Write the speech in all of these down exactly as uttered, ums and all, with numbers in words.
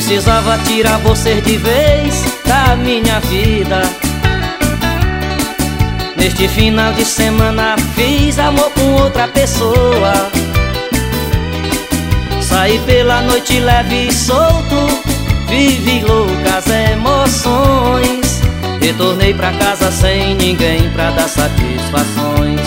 Precisava tirar você de vez da minha vida. Neste final de semana fiz amor com outra pessoa. Saí pela noite leve e solto, vivi loucas emoções. Retornei pra casa sem ninguém pra dar satisfações.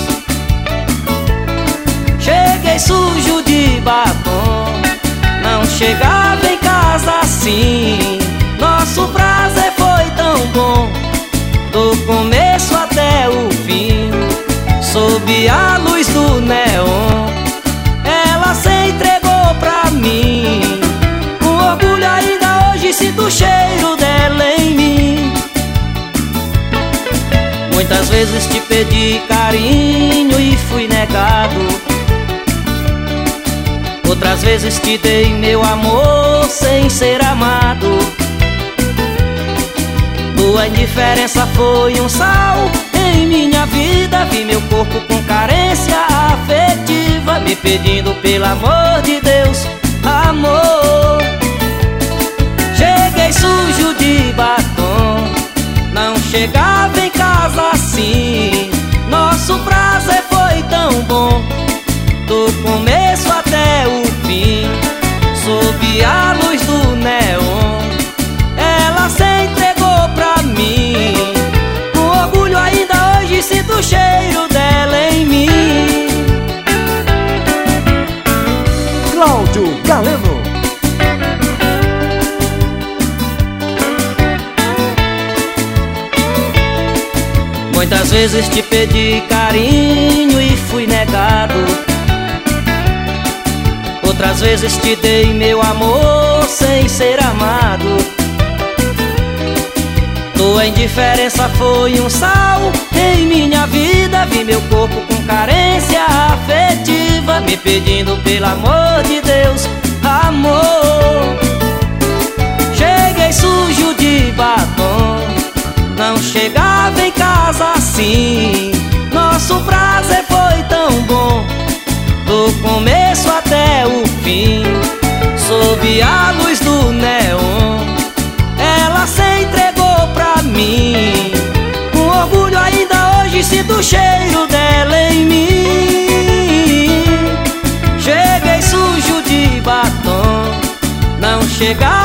Cheguei sujo de batom, não chegava em casa assim. Nosso prazer foi tão bom, do começo até o fim. Sob a luz do neon, ela se entregou pra mim. Com orgulho ainda hoje sinto o cheiro dela em mim. Muitas vezes te pedi carinho e fui negado. Outras vezes te dei meu amor sem ser amado. Tua indiferença foi um sal em minha vida. Vi meu corpo com carência afetiva, me pedindo pelo amor de Deus, amor. Cheguei sujo de batom, não chegava em casa assim. Nosso prazer foi tão bom, do começo até o fim. Sob a luz do neon, ela se entregou pra mim. Com orgulho ainda hoje sinto o cheiro dela em mim. Cláudio Galeno. Muitas vezes te pedi carinho e fui negado. Outras vezes te dei meu amor sem ser amado. Tua indiferença foi um sal em minha vida. Vi meu corpo com carência afetiva, me pedindo pelo amor de Deus, amor. Cheguei sujo de batom, não chegava em casa assim. Nosso prazer foi tão bom, do começo até o fim. Sob a luz do neon, ela se entregou pra mim. Com orgulho ainda hoje sinto o cheiro dela em mim. Cheguei sujo de batom, não chegava